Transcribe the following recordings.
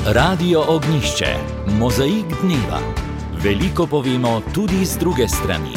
Radio Ognjišče, mozaik dneva. Veliko povemo tudi z druge strani.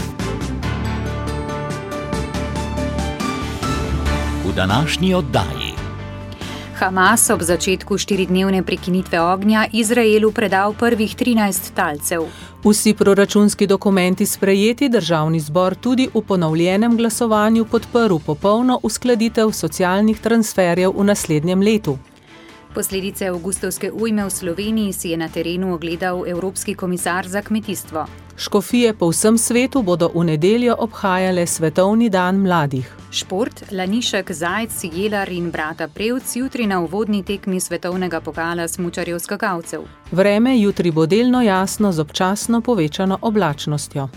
V današnji oddaji. Hamas ob začetku 4-dnevne prekinitve ognja Izraelu predal prvih 13 talcev. Vsi proračunski dokumenti sprejeti, državni zbor tudi v ponovljenem glasovanju podprl popolno uskladitev socialnih transferjev v naslednjem letu. Posledice avgustovske ujme v Sloveniji si je na terenu ogledal Evropski komisar za kmetijstvo. Škofije po vsem svetu bodo v nedeljo obhajale Svetovni dan mladih. Šport, Lanišek, Zajec, Jelar in brata Prevc jutri na uvodni tekmi svetovnega pokala smučarjev skakalcev. Vreme jutri bo delno jasno z občasno povečano oblačnostjo.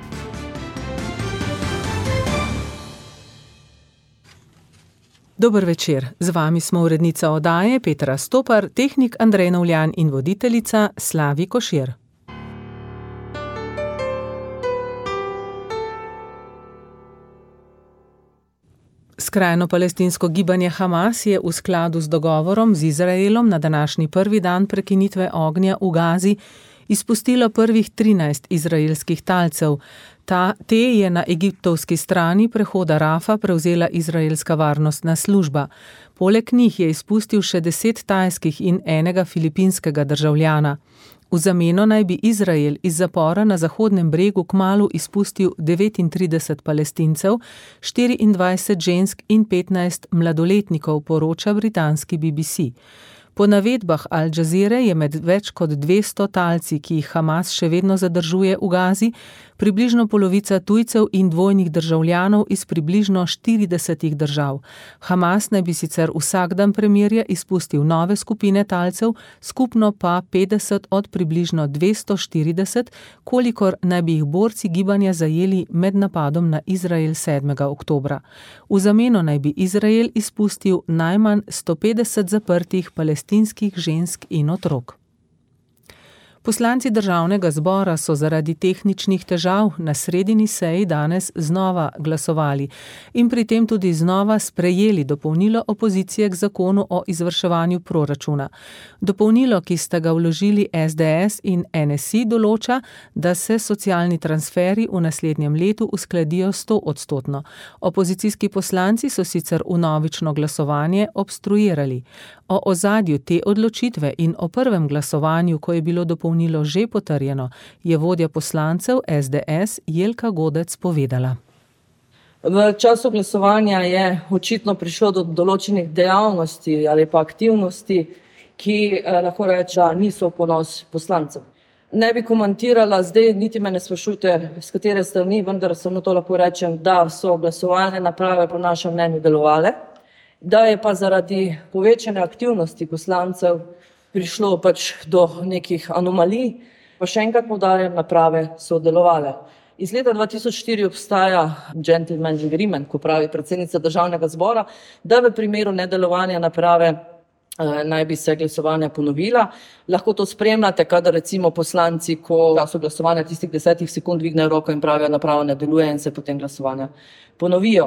Dober večer, z vami smo urednica oddaje Petra Stopar, tehnik Andrej Novljan in voditeljica Slavi Košir. Skrajno palestinsko gibanje Hamas je v skladu z dogovorom z Izraelom na današnji prvi dan prekinitve ognja v Gazi izpustilo prvih 13 izraelskih talcev. Te je na egiptovski strani prehoda Rafa prevzela izraelska varnostna služba. Poleg njih je izpustil še 10 tajskih in enega filipinskega državljana. V zameno naj bi Izrael iz zapora na Zahodnem bregu kmalu izpustil 39 Palestincev, 24 žensk in 15 mladoletnikov, poroča britanski BBC. Po navedbah Al Jazeere je med več kot 200 talci, ki jih Hamas še vedno zadržuje v Gazi, približno polovica tujcev in dvojnih državljanov iz približno 40 držav. Hamas naj bi sicer vsak dan premirja izpustil nove skupine talcev, skupno pa 50 od približno 240, kolikor naj bi jih borci gibanja zajeli med napadom na Izrael 7. oktobra. V zameno naj bi Izrael izpustil najmanj 150 zaprtih palestinskih žensk in otrok. Poslanci državnega zbora so zaradi tehničnih težav na sredini seji danes znova glasovali in pri tem tudi znova sprejeli dopolnilo opozicije k zakonu o izvrševanju proračuna. Dopolnilo, ki sta ga vložili SDS in NSI, določa, da se socialni transferji v naslednjem letu uskladijo 100%. Opozicijski poslanci so sicer vnovično glasovanje obstruirali. O ozadju te odločitve in o prvem glasovanju, ko je bilo dopolnilo že potrjeno, je vodja poslancev SDS Jelka Godec povedala. V času glasovanja je očitno prišlo do določenih dejavnosti ali pa aktivnosti, ki lahko reče, da niso v ponos poslancev. Ne bi komentirala, zdaj niti me ne sprašujte, s katere strani, vendar samo to lahko rečem, da so glasovalne naprave po našem mnenju delovale, da je pa zaradi povečane aktivnosti poslancev prišlo do nekih anomalij, pa še enkrat poudarjam, naprave so delovale. Iz leta 2004 obstaja gentleman's agreement, ko pravi predsednica državnega zbora, da v primeru nedelovanja naprave naj bi se glasovanja ponovila. Lahko to spremljate, kadar recimo poslanci, ko so glasovanja tistih 10 sekund dvignejo roko in pravijo, naprava ne deluje in se potem glasovanja ponovijo.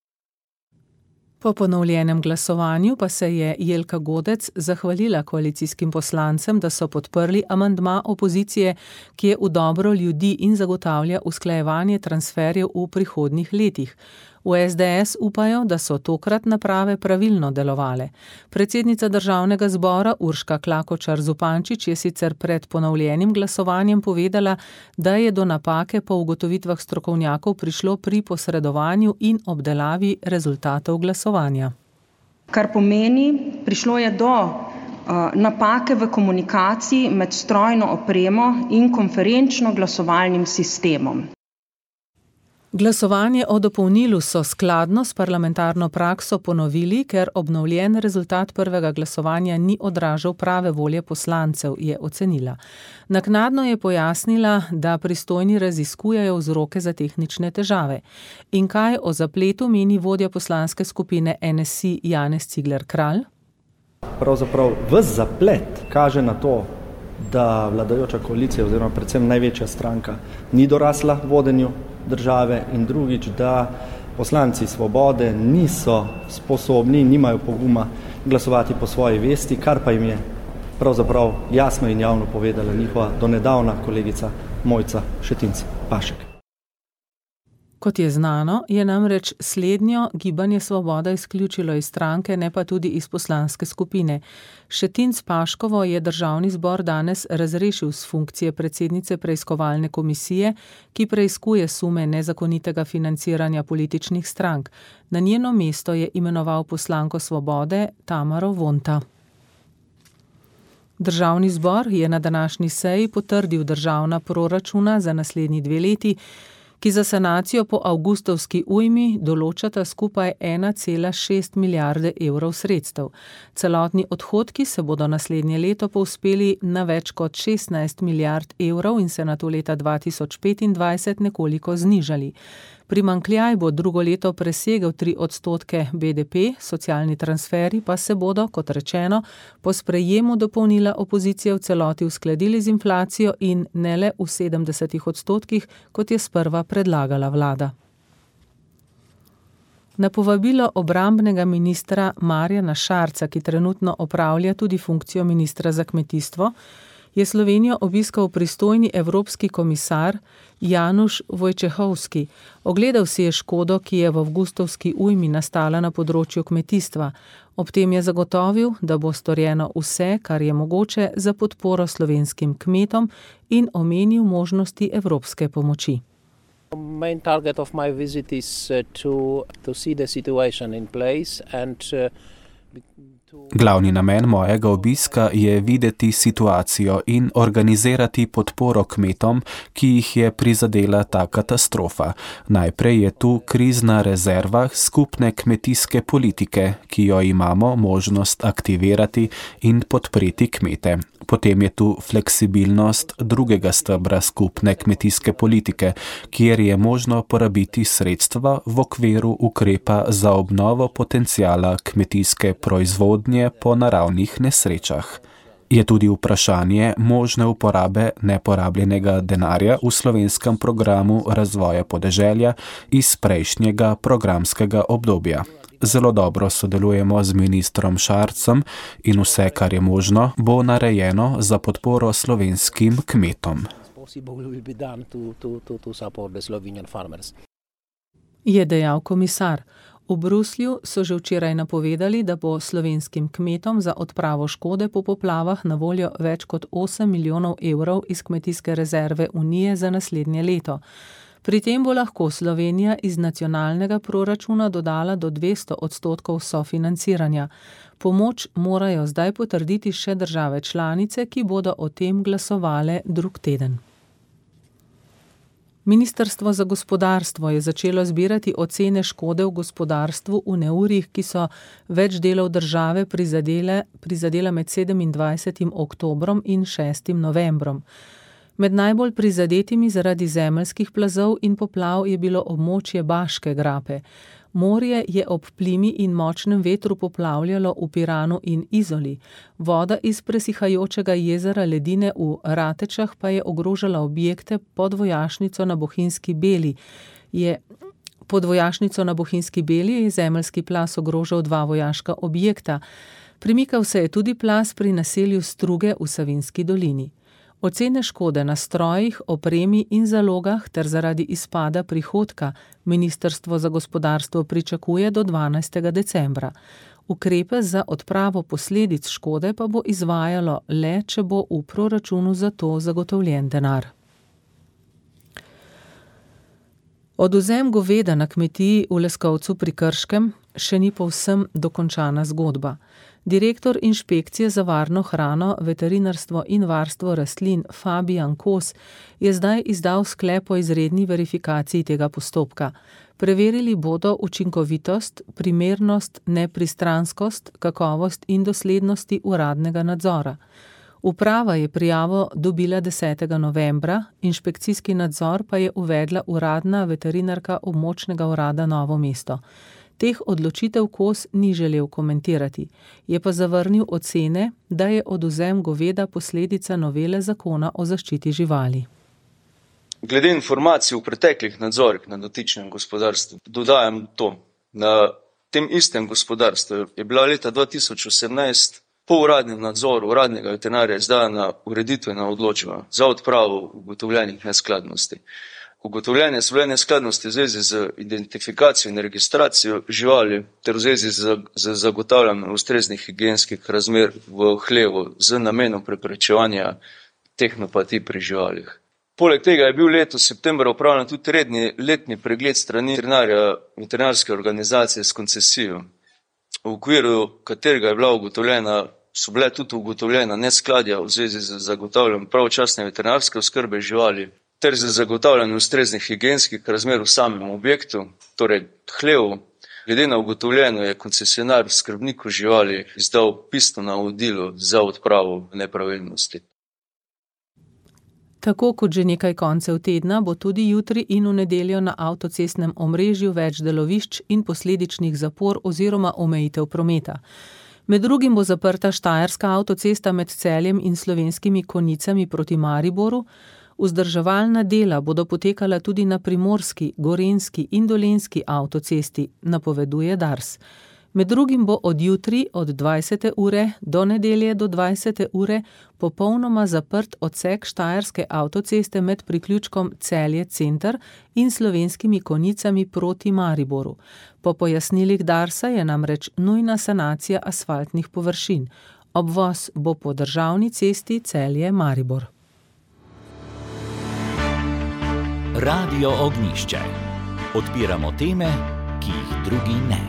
Po ponovljenem glasovanju pa se je Jelka Godec zahvalila koalicijskim poslancem, da so podprli amandma opozicije, ki je v dobro ljudi in zagotavlja usklajevanje transferjev v prihodnjih letih. V SDS upajo, da so tokrat naprave pravilno delovale. Predsednica državnega zbora Urška Klakočar Zupančič je sicer pred ponovljenim glasovanjem povedala, da je do napake po ugotovitvah strokovnjakov prišlo pri posredovanju in obdelavi rezultatov glasovanja. Kar pomeni, prišlo je do napake v komunikaciji med strojno opremo in konferenčno glasovalnim sistemom. Glasovanje o dopolnilu so skladno s parlamentarno prakso ponovili, ker obnovljen rezultat prvega glasovanja ni odražal prave volje poslancev, je ocenila. Naknadno je pojasnila, da pristojni raziskujejo vzroke za tehnične težave. In kaj o zapletu meni vodja poslanske skupine NSI Janez Cigler Kralj? Pravzaprav ves zaplet kaže na to, da vladajoča koalicija oziroma predvsem največja stranka ni dorasla vodenju države in drugič, da poslanci Svobode niso sposobni, nimajo poguma glasovati po svoji vesti, kar pa jim je pravzaprav jasno in javno povedala njihova donedavna kolegica Mojca Šetinc Pašek. Kot je znano, je namreč slednjo Gibanje Svoboda izključilo iz stranke, ne pa tudi iz poslanske skupine. Šetinc Paškovo je Državni zbor danes razrešil s funkcije predsednice preiskovalne komisije, ki preiskuje sume nezakonitega financiranja političnih strank. Na njeno mesto je imenoval poslanko Svobode Tamaro Vonta. Državni zbor je na današnji seji potrdil državna proračuna za naslednji 2 leti, ki za sanacijo po avgustovski ujmi določata skupaj 1,6 milijarde evrov sredstev. Celotni odhodki se bodo naslednje leto povzpeli na več kot 16 milijard evrov in se nato leta 2025 nekoliko znižali. Primanjkljaj bo drugo leto presegel 3% BDP, socialni transferi pa se bodo, kot rečeno, po sprejemu dopolnila opozicije v celoti uskladili z inflacijo in ne le v 70%, kot je sprva predlagala vlada. Na povabilo obrambnega ministra Marjana Šarca, ki trenutno opravlja tudi funkcijo ministra za kmetijstvo, je Slovenijo obiskal pristojni evropski komisar Janusz Wojciechowski. Ogledal si je škodo, ki je v avgustovski ujmi nastala na področju kmetijstva. Ob tem je zagotovil, da bo storjeno vse, kar je mogoče za podporo slovenskim kmetom in omenil možnosti evropske pomoči. Main target of my visit is to see the situation in place and Glavni namen mojega obiska je videti situacijo in organizirati podporo kmetom, ki jih je prizadela ta katastrofa. Najprej je tu krizna rezerva skupne kmetijske politike, ki jo imamo možnost aktivirati in podpreti kmete. Potem je tu fleksibilnost drugega stebra skupne kmetijske politike, kjer je možno porabiti sredstva v okviru ukrepa za obnovo potenciala kmetijske proizvodnje po naravnih nesrečah. Je tudi vprašanje možne uporabe neporabljenega denarja v slovenskem programu razvoja podeželja iz prejšnjega programskega obdobja. Zelo dobro sodelujemo z ministrom Šarcem in vse, kar je možno, bo narejeno za podporo slovenskim kmetom. Je dejal komisar. V Bruslju so že včeraj napovedali, da bo slovenskim kmetom za odpravo škode po poplavah na voljo več kot 8 milijonov evrov iz kmetijske rezerve Unije za naslednje leto. Pri tem bo lahko Slovenija iz nacionalnega proračuna dodala do 200% sofinanciranja. Pomoč morajo zdaj potrditi še države članice, ki bodo o tem glasovale drug teden. Ministrstvo za gospodarstvo je začelo zbirati ocene škode v gospodarstvu v neurjih, ki so več delov države prizadela med 27. oktobrom in 6. novembrom. Med najbolj prizadetimi zaradi zemeljskih plazov in poplav je bilo območje Baške grape. Morje je ob plimi in močnem vetru poplavljalo v Piranu in Izoli. Voda iz presihajočega jezera Ledine v Ratečah pa je ogrožala objekte pod vojašnico na Bohinjski Beli. Pod vojašnico na Bohinjski Beli je zemeljski plaz ogrožal 2 vojaška objekta. Premikal se je tudi plaz pri naselju Struge v Savinjski dolini. Ocene škode na strojih, opremi in zalogah ter zaradi izpada prihodka Ministrstvo za gospodarstvo pričakuje do 12. decembra. Ukrepe za odpravo posledic škode pa bo izvajalo le, če bo v proračunu za to zagotovljen denar. Odvzem goveda na kmetiji v Leskovcu pri Krškem še ni povsem dokončana zgodba. Direktor inšpekcije za varno hrano, veterinarstvo in varstvo rastlin Fabijan Kos je zdaj izdal sklep o izredni verifikaciji tega postopka. Preverili bodo učinkovitost, primernost, nepristranskost, kakovost in doslednosti uradnega nadzora. Uprava je prijavo dobila 10. novembra, inšpekcijski nadzor pa je uvedla uradna veterinarka območnega urada Novo mesto. Teh odločitev Kos ni želel komentirati, je pa zavrnil ocene, da je odvzem goveda posledica novele zakona o zaščiti živali. Glede informacij v preteklih nadzorih na dotičnem gospodarstvu, dodajam to. Na tem istem gospodarstvu je bila leta 2018 Po uradnem nadzoru uradnega veterinarja je izdana ureditvena odločba za odpravo ugotovljenih neskladnosti. Ugotovljene so bile neskladnosti v zvezi z identifikacijo in registracijo živali ter v zvezi z zagotavljanjem ustreznih higienskih razmer v hlevu z namenom preprečevanja tehnopatij pri živalih. Poleg tega je bil letos septembra opravljen tudi redni letni pregled strani veterinarja veterinarske organizacije s koncesijo, v okviru katerega so bile tudi ugotovljena neskladja v zvezi z zagotavljanjem pravočasne veterinarske oskrbe živali ter z zagotavljanjem ustreznih higienskih razmer v samem objektu, torej hlevu. Glede na ugotovljeno je koncesionar skrbniku živali izdal pisno navodilo za odpravo nepravilnosti. Tako kot že nekaj koncev tedna bo tudi jutri in v nedeljo na avtocestnem omrežju več delovišč in posledičnih zapor oziroma omejitev prometa. Med drugim bo zaprta Štajerska avtocesta med Celjem in Slovenskimi Konjicami proti Mariboru, vzdrževalna dela bodo potekala tudi na Primorski, Gorenjski in Dolenjski avtocesti, napoveduje Dars. Med drugim bo od jutri od 20. ure do nedelje do 20. ure popolnoma zaprt odsek Štajerske avtoceste med priključkom Celje center in Slovenskimi Konjicami proti Mariboru. Po pojasnilih Darsa je namreč nujna sanacija asfaltnih površin. Obvoz bo po državni cesti Celje-Maribor. Radio Ognjišče. Odpiramo teme, ki jih drugi ne.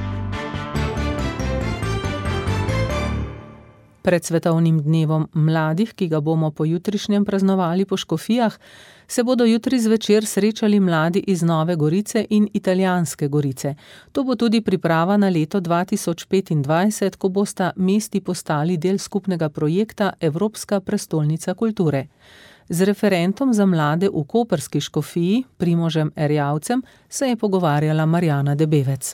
Pred svetovnim dnevom mladih, ki ga bomo pojutrišnjem praznovali po Škofijah, se bodo jutri zvečer srečali mladi iz Nove Gorice in Italijanske Gorice. To bo tudi priprava na leto 2025, ko bosta mesti postali del skupnega projekta Evropska prestolnica kulture. Z referentom za mlade v koprski Škofiji, Primožem Erjavcem, se je pogovarjala Marjana Debevec.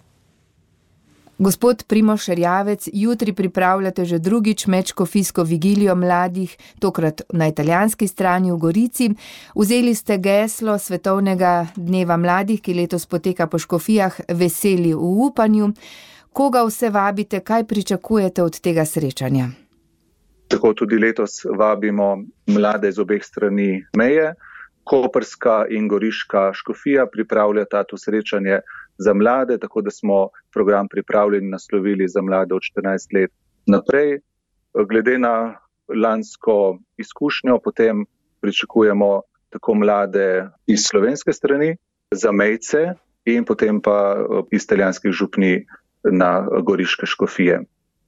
Gospod Primož Erjavec, jutri pripravljate že drugič medškofijsko vigilijo mladih, tokrat na italijanski strani v Gorici. Vzeli ste geslo Svetovnega dneva mladih, ki letos poteka po Škofijah, Veseli v upanju. Koga vse vabite, kaj pričakujete od tega srečanja? Tako tudi letos vabimo mlade z obeh strani meje. Koprska in Goriška Škofija pripravljata to srečanje za mlade, tako da smo program pripravljeni naslovili za mlade od 14 let naprej. Glede na lansko izkušnjo, potem pričakujemo tako mlade iz slovenske strani, zamejce in potem pa iz italijanskih župni na Goriške Škofije.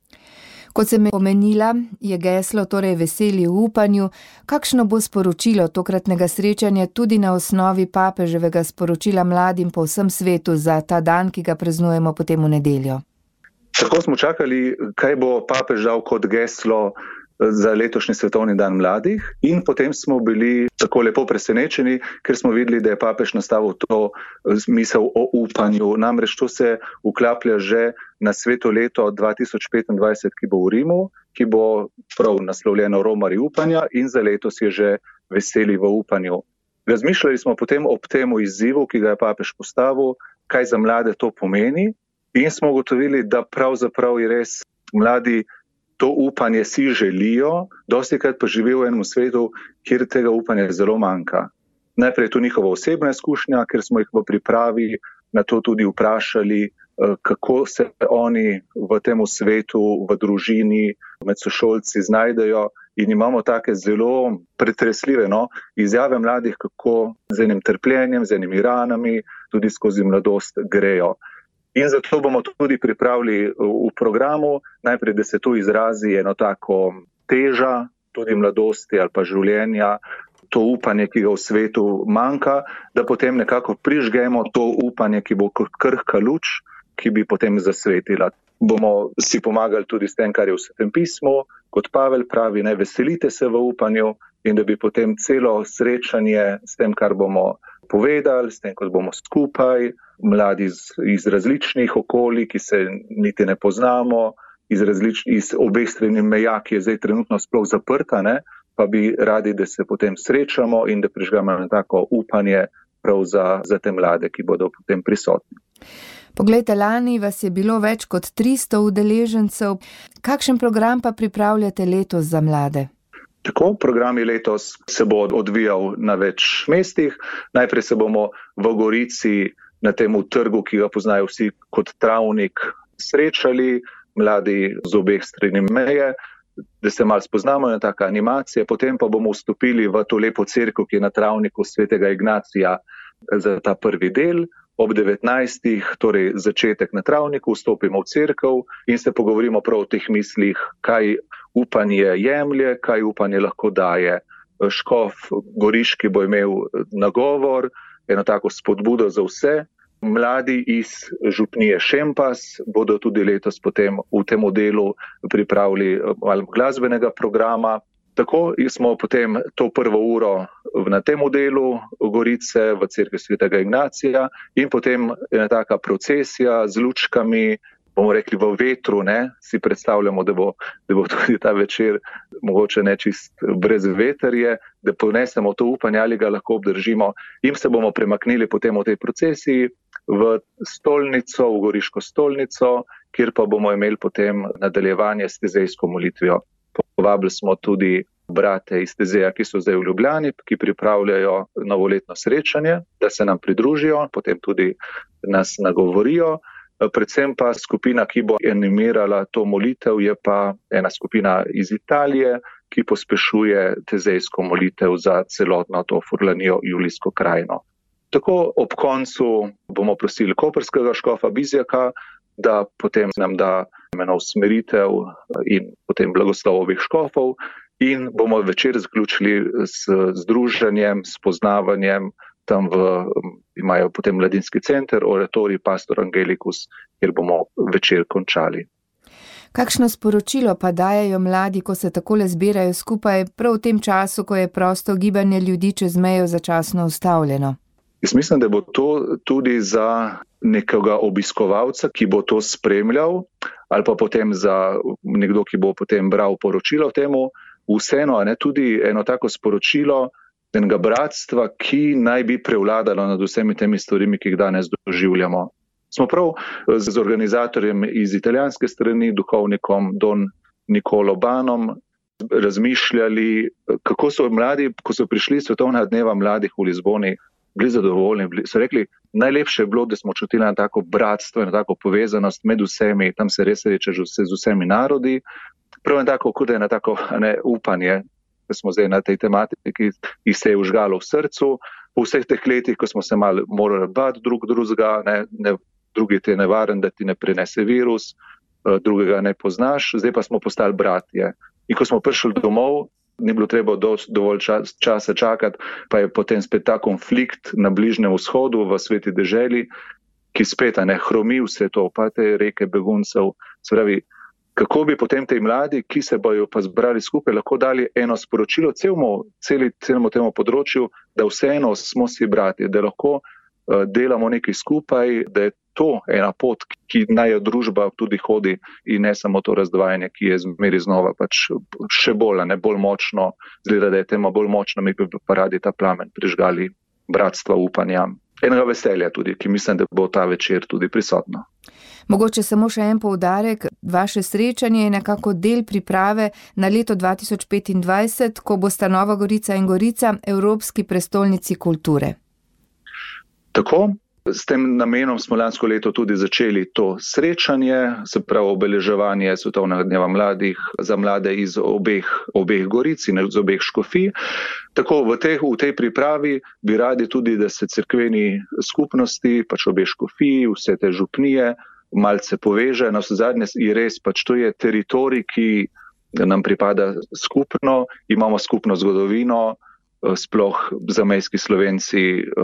Kot sem omenila, je geslo torej Veseli v upanju. Kakšno bo sporočilo tokratnega srečanja tudi na osnovi papeževega sporočila mladim po vsem svetu za ta dan, ki ga praznujemo potem v nedeljo? Tako smo čakali, kaj bo papež dal kot geslo za letošnji svetovni dan mladih in potem smo bili tako lepo presenečeni, ker smo videli, da je papež nastavil to misel o upanju. Namreč to se vklaplja že na sveto leto 2025, ki bo v Rimu, ki bo prav naslovljeno Romari upanja in za letos je že Veseli v upanju. Razmišljali smo potem ob temu izzivu, ki ga je papež postavil, kaj za mlade to pomeni in smo ugotovili, da pravzaprav je res mladi to upanje si želijo, dostikrat pa živijo v enem svetu, kjer tega upanja zelo manjka. Najprej je to njihova osebna izkušnja, ker smo jih v pripravi na to tudi vprašali, kako se oni v tem svetu, v družini, med sošolci znajdejo in imamo take zelo pretresljive izjave mladih, kako z enim trpljenjem, z enimi ranami, tudi skozi mladost grejo. In zato bomo tudi pripravili v programu, najprej, da se tu izrazi eno tako teža, tudi mladosti ali pa življenja, to upanje, ki ga v svetu manjka, da potem nekako prižgemo to upanje, ki bo kot krhka luč, ki bi potem zasvetila. Bomo si pomagali tudi s tem, kar je v Svetem pismu, kot Pavel pravi, ne veselite se v upanju in da bi potem celo srečanje s tem, kar bomo povedali, s tem, ko bomo skupaj, mladi iz različnih okolij, ki se niti ne poznamo, iz obeh strani meja, ki je zdaj trenutno sploh zaprta, pa bi radi, da se potem srečamo in da prižgamo na tako upanje prav za te mlade, ki bodo potem prisotni. Poglejte, lani vas je bilo več kot 300 udeležencev. Kakšen program pa pripravljate letos za mlade? Tako, program letos se bo odvijal na več mestih. Najprej se bomo v Gorici na tem trgu, ki ga poznajo vsi kot Travnik, srečali, mladi z obeh strani meje, da se malo spoznamo na taka animacija. Potem pa bomo vstopili v to lepo cerkev, ki je na Travniku svetega Ignacija za ta prvi del. Ob 19. torej začetek na Travniku, vstopimo v cerkev in se pogovorimo prav o teh mislih, kaj upanje jemlje, kaj upanje lahko daje. Škof Goriški bo imel nagovor, eno tako spodbudo za vse. Mladi iz župnije Šempas bodo tudi letos potem v tem delu pripravili malo glasbenega programa. Tako smo potem to prvo uro na tem delu Gorice v cerkvi svetega Ignacija in potem ena taka procesija z lučkami, bomo rekli v vetru, ne? Si predstavljamo, da bo tudi ta večer mogoče ne čist brez veterje, da ponesemo to upanje ali ga lahko obdržimo in se bomo premaknili potem v tej procesiji v stolnico, v Goriško stolnico, kjer pa bomo imeli potem nadaljevanje s tezejsko molitvijo. Povabili smo tudi brate iz Tezeja, ki so zdaj v Ljubljani, ki pripravljajo novoletno srečanje, da se nam pridružijo, potem tudi nas nagovorijo. Predvsem pa skupina, ki bo animirala to molitev, je pa ena skupina iz Italije, ki pospešuje tezejsko molitev za celotno to Furlanijo Julijsko krajino. Tako ob koncu bomo prosili koprskega škofa Bizjaka, da potem nam da eno usmeritev in potem blagoslov obeh škofov in bomo večer zaključili s združenjem, s poznavanjem. Tam imajo potem mladinski center, oratorij Pastor Angelicus, kjer bomo večer končali. Kakšno sporočilo pa dajejo mladi, ko se takole zbirajo skupaj, prav v tem času, ko je prosto gibanje ljudi čez mejo začasno ustavljeno? Jaz mislim, da bo to tudi za nekega obiskovalca, ki bo to spremljal, ali pa potem za nekdo, ki bo potem bral poročilo temu, vseeno, ne, tudi eno tako sporočilo enega bratstva, ki naj bi prevladalo nad vsemi temi stvarimi, ki jih danes doživljamo. Smo prav z organizatorjem iz italijanske strani, duhovnikom Don Nicolo Banom, razmišljali, kako so mladi, ko so prišli svetovna dneva mladih v Lizboni, bili zadovoljni, so rekli, najlepše je bilo, da smo čutili na tako bratstvo in tako povezanost med vsemi, tam se res rečeš z vsemi narodi, prav tako, kot je na tako upanje, da smo zdaj na tej tematiki, ki se je užgalo v srcu, po vseh teh letih, ko smo se malo morali bati drugega, drugi ti je nevaren, da ti ne prenese virus, drugega ne poznaš, zdaj pa smo postali bratje. In ko smo prišli domov, ni bilo treba dovolj časa čakati, pa je potem spet ta konflikt na Bližnjem vzhodu v sveti deželi, ki spet hromi vse to, pa te reke beguncev. Se pravi, kako bi potem te mladi, ki se bojo pa zbrali skupaj, lahko dali eno sporočilo celemu temu področju, da vseeno smo si brati, da lahko delamo nekaj skupaj, da je to ena pot, ki naj družba tudi hodi in ne samo to razdvajanje, ki je zmeri znova pač še bolj močno, zgleda, da je tema bolj močna, mi bi pa radi ta plamen prižgali bratstva upanja. Enega veselja tudi, ki mislim, da bo ta večer tudi prisotno. Mogoče samo še en poudarek, vaše srečanje je nekako del priprave na leto 2025, ko bosta Nova Gorica in Gorica Evropski prestolnici kulture. Tako, s tem namenom smo lansko leto tudi začeli to srečanje, se pravi obeleževanje Svetovnega dneva mladih za mlade iz obeh Goric in iz obeh škofij. Tako v tej pripravi bi radi tudi, da se cerkveni skupnosti, pač obe škofiji, vse te župnije, malce poveže. Na vse zadnje je res, pač to je teritorij, ki nam pripada skupno, imamo skupno zgodovino, sploh zamejski Slovenci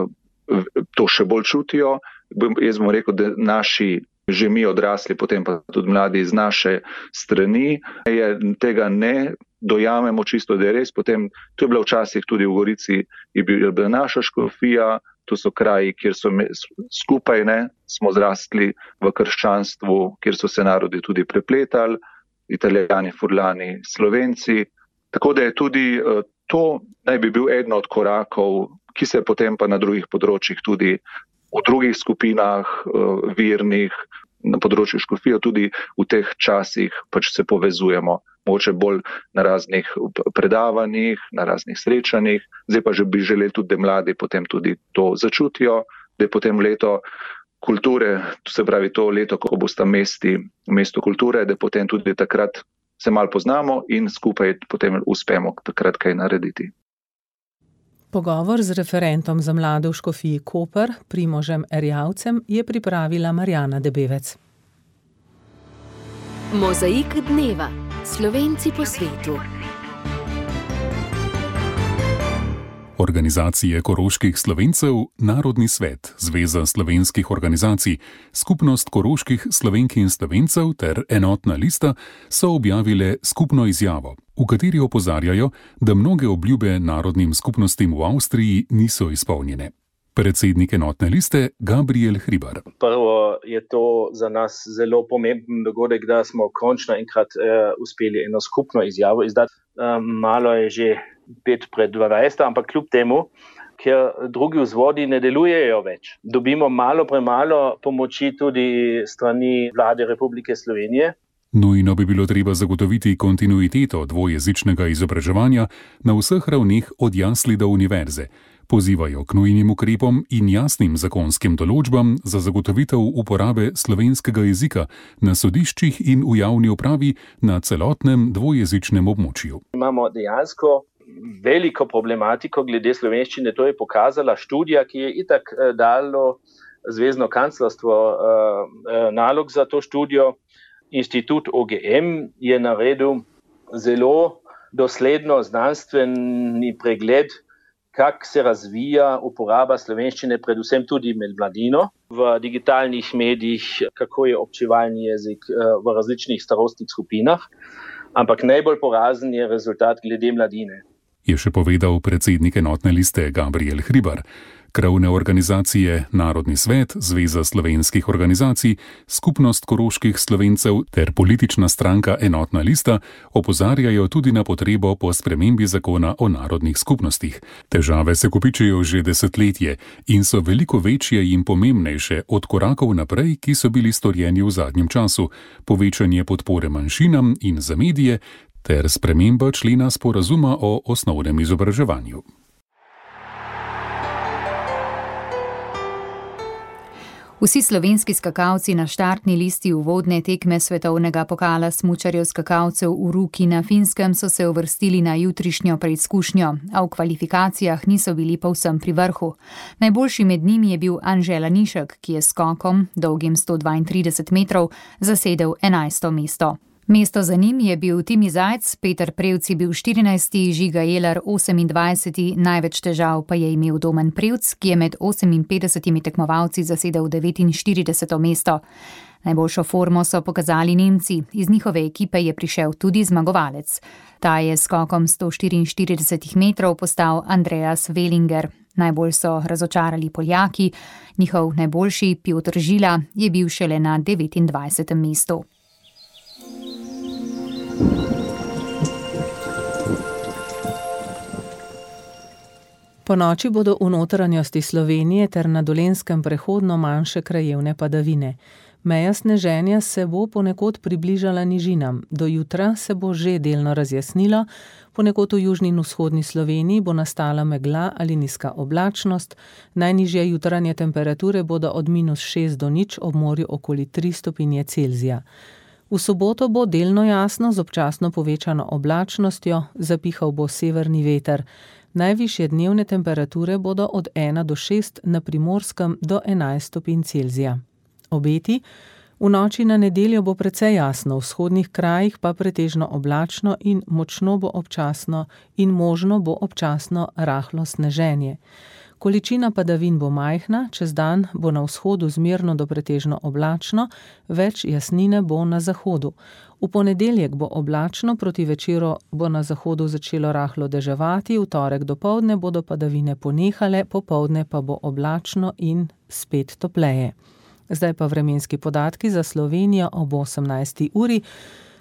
to še bolj čutijo. Jaz bom rekel, da naši že mi odrasli, potem pa tudi mladi iz naše strani, tega ne dojamemo čisto, da je res. Potem, to je bilo včasih tudi v Gorici, je bila naša škofija, to so kraji, kjer so skupaj smo zrastli v krščanstvu, kjer so se narodi tudi prepletali, Italijani, Furlani, Slovenci. Tako da je tudi to naj bi bil eden od korakov, ki se potem pa na drugih področjih tudi v drugih skupinah, virnih, na področju škofije, tudi v teh časih pač se povezujemo. Mogoče bolj na raznih predavanjih, na raznih srečanjih. Zdaj pa bi želeli tudi, da mladi potem tudi to začutijo, da je potem leto kulture, se pravi to leto, ko bosta mesto kulture, da potem tudi takrat se malo poznamo in skupaj potem uspemo takrat kaj narediti. Pogovor z referentom za mlade v škofiji Koper, Primožem Erjavcem, je pripravila Marjana Debevec. Mozaik dneva. Slovenci po svetu. Organizacije koroških Slovencev, Narodni svet, Zveza slovenskih organizacij, Skupnost koroških Slovenk in Slovencev ter Enotna lista so objavile skupno izjavo, v kateri opozarjajo, da mnoge obljube narodnim skupnostim v Avstriji niso izpolnjene. Predsednik Enotne liste Gabriel Hribar. Prvo je to za nas zelo pomemben dogodek, da smo končno enkrat uspeli eno skupno izjavo izdati. Malo je že 5:12, ampak kljub temu, ker drugi vzvodi ne delujejo več. Dobimo malo premalo pomoči tudi strani vlade Republike Slovenije. Nujno bi bilo treba zagotoviti kontinuiteto dvojezičnega izobraževanja na vseh ravneh od jasli do univerze. Pozivajo k nujnim ukrepom in jasnim zakonskim določbam za zagotovitev uporabe slovenskega jezika na sodiščih in v javni upravi na celotnem dvojezičnem območju. Imamo dejansko veliko problematiko glede slovenščine, to je pokazala študija, ki je itak dalo Zvezno kanclerstvo nalog za to študijo. Institut OGM je naredil zelo dosledno znanstveni pregled, kako se razvija uporaba slovenščine, predvsem tudi med mladino v digitalnih medijih, kako je občevalni jezik v različnih starostnih skupinah, ampak najbolj porazen je rezultat glede mladine. Je še povedal predsednik Enotne liste Gabriel Hribar. Krovne organizacije Narodni svet, Zveza slovenskih organizacij, Skupnost koroških Slovencev ter politična stranka Enotna lista opozarjajo tudi na potrebo po spremembi zakona o narodnih skupnostih. Težave se kopičijo že desetletje in so veliko večje in pomembnejše od korakov naprej, ki so bili storjeni v zadnjem času, povečanje podpore manjšinam in za medije ter sprememba člena sporazuma o osnovnem izobraževanju. Vsi slovenski skakalci na štartni listi uvodne tekme svetovnega pokala smučarjev skakalcev v Ruki na Finskem so se uvrstili na jutrišnjo preizkušnjo, a v kvalifikacijah niso bili povsem pri vrhu. Najboljši med njimi je bil Anže Lanišek, ki je s skokom, dolgim 132 metrov, zasedel 11. mesto. Mesto za njim je bil Timi Zajc, Peter Prevc je bil 14., Žiga Jelar 28., največ težav pa je imel Domen Prevc, ki je med 58 tekmovalci zasedel 49. mesto. Najboljšo formo so pokazali Nemci, iz njihove ekipe je prišel tudi zmagovalec. Ta je s skokom 144 metrov postal Andreas Velinger. Najbolj so razočarali Poljaki, njihov najboljši Piotr Žila je bil šele na 29. mestu. Ponoči bodo v notranjosti Slovenije ter na Dolenjskem prehodno manjše krajevne padavine. Meja sneženja se bo ponekod približala nižinam. Do jutra se bo že delno razjasnilo, ponekod v južni in vzhodni Sloveniji bo nastala megla ali nizka oblačnost, najnižje jutranje temperature bodo od -6 do 0, ob morju okoli 3 stopinje Celzija. V soboto bo delno jasno z občasno povečano oblačnostjo, zapihal bo severni veter. Najvišje dnevne temperature bodo od 1 do 6, na Primorskem do 11 stopinj Celzija. Obeti: v noči na nedeljo bo precej jasno, v vzhodnih krajih pa pretežno oblačno in močno bo občasno in možno bo občasno rahlo sneženje. Količina padavin bo majhna, čez dan bo na vzhodu zmerno do pretežno oblačno, več jasnine bo na zahodu. V ponedeljek bo oblačno, proti večeru bo na zahodu začelo rahlo deževati, v torek dopoldne bodo padavine ponehale, popoldne pa bo oblačno in spet topleje. Zdaj pa vremenski podatki za Slovenijo ob 18. uri.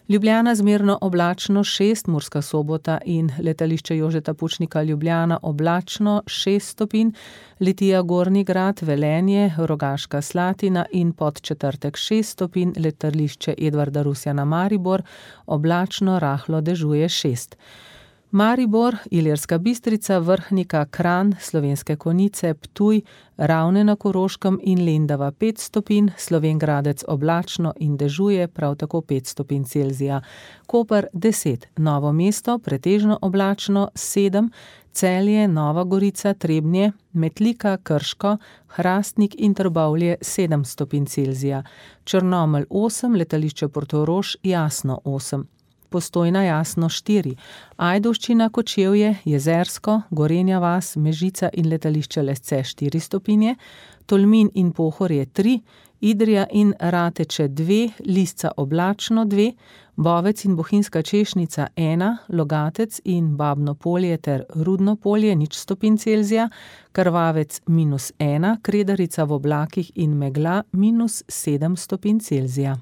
Ljubljana zmerno oblačno 6, Murska Sobota in letališče Jožeta Pučnika Ljubljana oblačno 6 stopinj, Litija Gornji Grad, Velenje, Rogaška Slatina in Podčetrtek 6 stopinj, letališče Edvarda Rusjana Maribor oblačno rahlo dežuje 6. Maribor, Ilirska Bistrica, Vrhnika, Kranj, Slovenske Konjice, Ptuj, Ravne na Koroškem in Lendava 5 stopinj, Slovenj Gradec oblačno in dežuje prav tako 5 stopinj Celzija, Koper 10, Novo mesto pretežno oblačno 7, Celje, Nova Gorica, Trebnje, Metlika, Krško, Hrastnik in Trbovlje 7 stopinj Celzija, Črnomelj 8, letališče Portorož jasno 8. Postojna jasno 4, Ajdovščina, Kočevje, Jezersko, Gorenja vas, Mežica in letališče Lesce 4 stopinje, Tolmin in Pohorje 3, Idrija in Rateče 2, Lisca oblačno 2, Bovec in Bohinjska Češnica 1, Logatec in Babno Polje ter Rudno Polje 0 stopinj Celzija, Krvavec -1, Kredarica v oblakih in megla -7 stopinj Celzija.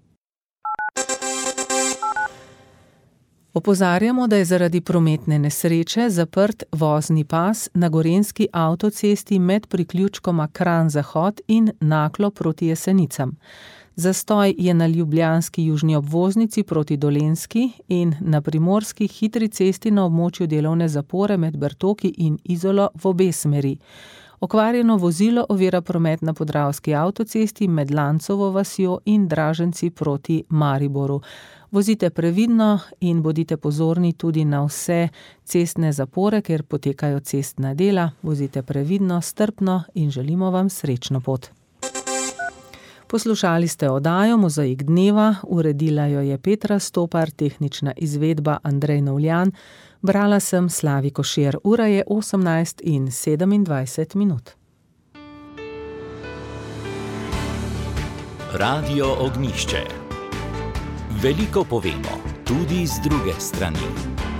Opozarjamo, da je zaradi prometne nesreče zaprt vozni pas na gorenjski avtocesti med priključkoma Kranj-Zahod in Naklo proti Jesenicam. Zastoj je na ljubljanski južni obvoznici proti Dolenjski in na primorski hitri cesti na območju delovne zapore med Bertoki in Izolo v obe smeri. Okvarjeno vozilo ovira promet na Podravski avtocesti med Lancovo vasjo in Draženci proti Mariboru. Vozite previdno in bodite pozorni tudi na vse cestne zapore, ker potekajo cestna dela. Vozite previdno, strpno in želimo vam srečno pot. Poslušali ste oddajo Mozaik dneva, uredila jo je Petra Stopar, tehnična izvedba Andrej Novljan. Brala sem Slavi Košir, ura je 18:27. Radio Ognjišče. Veliko povemo, tudi z druge strani.